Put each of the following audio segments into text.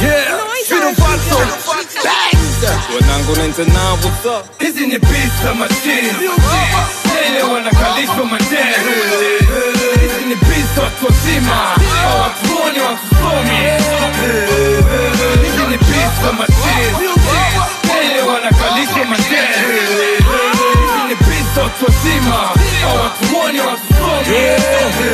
Yeah, Fido Fatso, bangs. Wanangu 99, what's up? Hizi ni beats za machine. Lele wanakalishwa madere. Hizi ni beats watu wazima, hawatuoni watusomi. Hizi ni beats za machine. Lele wanakalishwa madere. Hizi ni beats watu wazima, hawatuoni watusomi.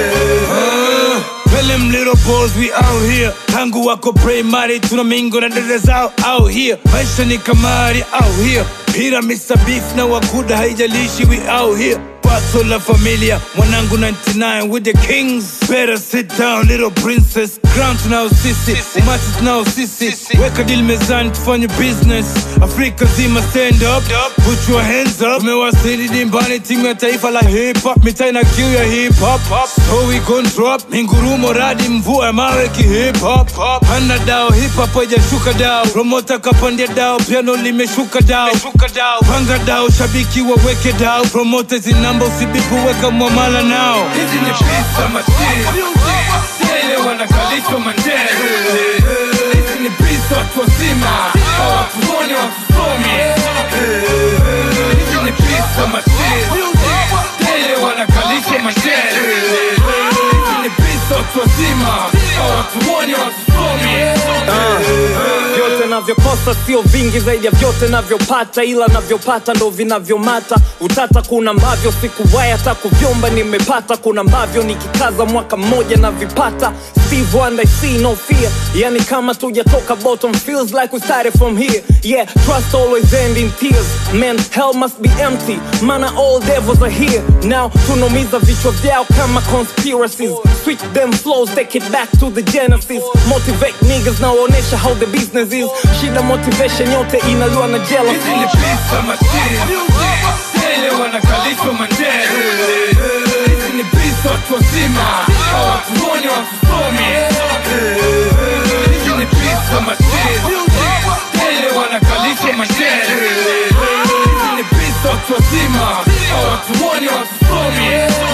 Tell them little boys we out here. Tangu wako primary tunamingo na dada zao out here. Maisha ni kamari out here. Pira Mr. Beef na wakuda haijalishi we out here. Paso la familia, mwanangu 99 with the kings. Better sit down little princess. Crown tunao sisi, umati tunao sisi. Weka deal mezani tufanye business. Afrika zima stand up, put your hands up. Tumewasili dimbani timu ya taifa la hip hop. Mitai na kiu ya hip hop. So we gon' drop, mingurumo radi mvua ya mawe ki hip hop. Hana dao, hip hop haijashuka dao. Promoter kapandia dao, piano limeshuka dao. Panga dao, shabiki waweke dao. Promoters in number usibipu weka mwamala nao. Hizi ni beats za machine. Lele wanakalishwa mandere. Hizi ni beats watu wazima, hawatuoni watusomi. Hizi ni beats za machine. Lele wanakalishwa mandere. Hizi ni beats watu wazima, hawatuoni watusomi. Vyote navyokosa sio vingi zaidi ya vyote navyopata, ila navyopata ndo vinavyomata. Utata kuna ambavyo sikuwahi hata kuvyomba nimepata, kuna ambavyo nikikaza mwaka mmoja na vipata. Steve Wonder, I see no fear. Yani kama tujatoka bottom, feels like we started from here. Yeah, trust always end in tears. Man, hell must be empty. Mana all devils are here. Now tunomiza vichwa vyao kama conspiracies. Switch them flows, take it back to the genesis. Motivate niggas, nawaonesha how the business is. Shida motivation yote inaliwa na jealousy. Hizi ni beats za machine. Lele wanakalishwa mandere. Hizi ni beats watu wazima, hawatuoni watusomi. Hizi ni beats za machine. Lele wanakalishwa mandere. Hizi ni beats watu wazima, hawatuoni watusomi.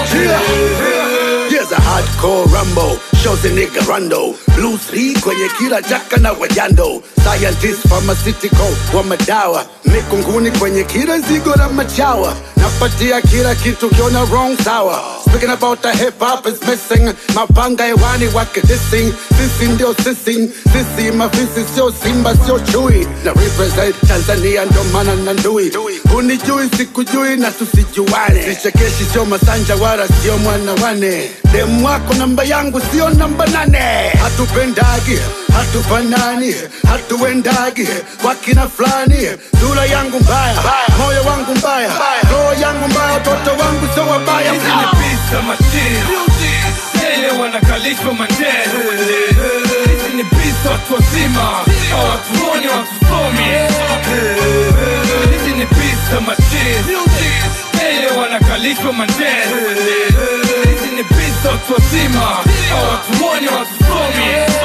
Here's a hardcore rumble, shows the nigga Rondo. Blue 3 kwenye kila jaka na wajando. Scientist pharmaceutical wa madawa. Mikunguni kwenye kila zigo na machawa. Napatia kila kitu kiona wrong sawa. Speaking about the hip hop is missing. Mapanga hewani wake dissing. Sisi ndio sisi, sisi mafisi sio simba sio chui. Na represent Tanzania ndo maana na ndui. Unijui sikujui na tusijuane. Sichekeshi sio masanja wala sio mwana wane. Demu wako namba yangu sio namba 8. Hatupendagi, hatufanani, hatuendagi wakina flani. Sura yangu mbaya, moyo wangu mbaya, roho yangu mbaya, toto wangu sio wabaya. Hizi ni beats za machine. Lele wanakalishwa mandere. Hizi ni beats watu wazima, hawatuoni watusomi. Hizi ni beats za machine. Lele wanakalishwa mandere. Hizi ni beats watu wazima, hawatuoni watusomi.